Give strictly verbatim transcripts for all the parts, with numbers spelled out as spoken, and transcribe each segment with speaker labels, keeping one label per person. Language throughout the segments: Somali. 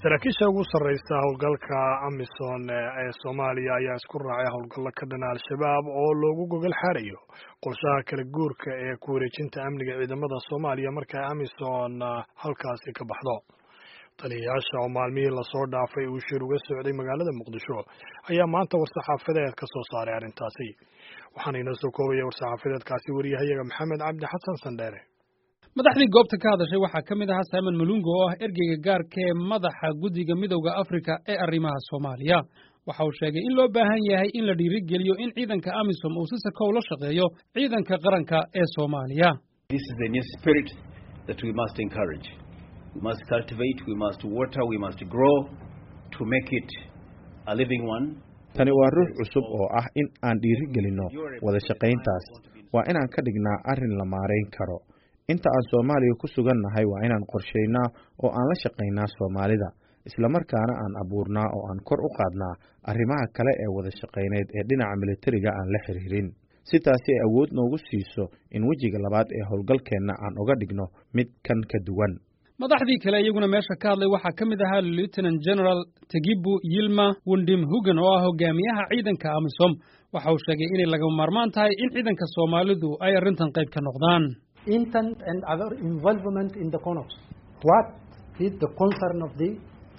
Speaker 1: saraakiisha ugu sarreysa howlgalka amisom ee Soomaaliya ayaa isku raacay howlgalla ka dhan al-shabaab oo loogu gogol xaarayo qorshaha kala guurka ee ku wareejinta amniga ciidamada Soomaaliya marka amisom halkaasi ka baxdo. taliyayaasha oo maalmihii lasoo dhaafay uu shir uga socday magaalada Muqdisho ayaa maanta war-saxaafadeed ka soo saaray arrintaasi. waxaana inoo soo koobaya war-saxaafadeedkaasi wariyahayaga Maxamed Cabdi Xasan Sandheere.
Speaker 2: madaxdii goobta ka hadashay waxaa ka mid ahaa Simon Mulungu oo ah ergeyga gaarka ee madaxa guddiga midowda Afrika ee arrimaha Soomaaliya. waxa uu sheegay in loo baahan yahay in la dhiirigeliyo in ciidanka AMISOM uu si sakow la shaqeeyo ciidanka qaranka ee Soomaaliya.
Speaker 3: This is the new spirit that we must encourage. We must cultivate, we must water, we must grow to make it a living one.
Speaker 4: Tani waa ruux cusub oo ah in aan dhiirigelino wada shaqayntaas. Waa inaan ka dhignaa arrin la maareyn karo. inta aan Soomaaliya ku sugannahay waa inaan qorsheynaa oo aan la shaqeynaa Soomaalida isla markaana aan abuurnaa oo aan kor u qaadnaa arrimaha kale ee wada shaqeyneed ee dhinaca militariga aan la xiriirin si taasi ay awood noogu siiso in wajiga labaad ee howlgalkeena aan uga dhigno mid kan ka duwan.
Speaker 2: madaxdii kale iyaguna meesha ka hadlay waxaa ka mid ahaa Lieutenant General Tegibu Yilma Wundim Hugan oo ah hogaamiyaha ciidanka AMISOM. waxa uu sheegay inay lagama maarmaan tahay in ciidanka Soomaalidu ay arrintan qayb ka noqdaan.
Speaker 5: Intent and other involvement in the CONOPS. What is the concern of the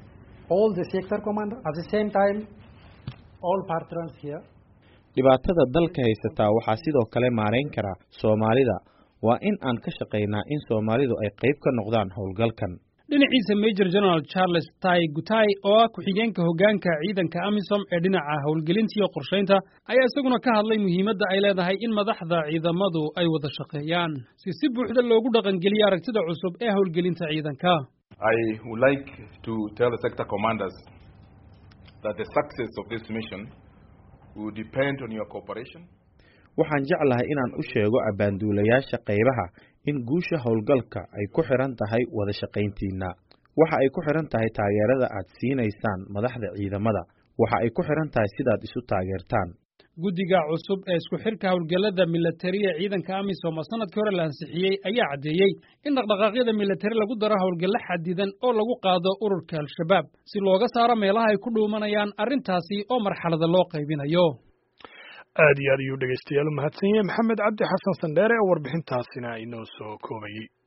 Speaker 5: all the sector commander at the same time all partners here?
Speaker 4: dhibaatada dalka haysataa waxaa sidoo kale maareyn kara Soomaalida. waa in aan ka shaqeynaa in Soomaalidu ay qayb ka noqdaan howlgalkan.
Speaker 2: dhinaciisa Major General Charles Tai Gutai oo ah ku-xigeenka hoggaanka ciidanka AMISOM ee dhinaca howlgelinta iyo qorsheynta ayaa isaguna ka hadlay muhiimadda ay leedahay in madaxda ciidamadu ay wada shaqeeyaan si si buuxda loogu dhaqangeliyo aragtida cusub ee howlgelinta ciidanka.
Speaker 6: I would like to tell the sector commanders that the success of this mission will depend on your cooperation.
Speaker 4: waxaan jeclahay inaan u sheego abaanduulayaasha qaybaha in guusha howlgalka ay ku xiran tahay wada shaqayntiina. waxa ay ku xiran tahay taageerada aad siinaysaan madaxda ciidamada. waxa ay ku xiran tahay sidaad isu taageertaan.
Speaker 2: guddiga cusub ee isku xirka howlgallada militariga ciidanka AMISOM sanadkii hore la ansixiyey ayaa caddeeyey in dhaqdhaqaaqyada militari lagu daro howlgallo xadidan oo lagu qaado ururka al-shabaab si looga saaro meelaha ay ku dhuumanayaan arrintaasi oo marxalada loo qaybinayo.
Speaker 1: aad iyo aad ayuu dhegeystayaal u mahadsan yahay Maxamed Cabdi Xasan Sandheere oo warbixintaasina inoo soo koobayay.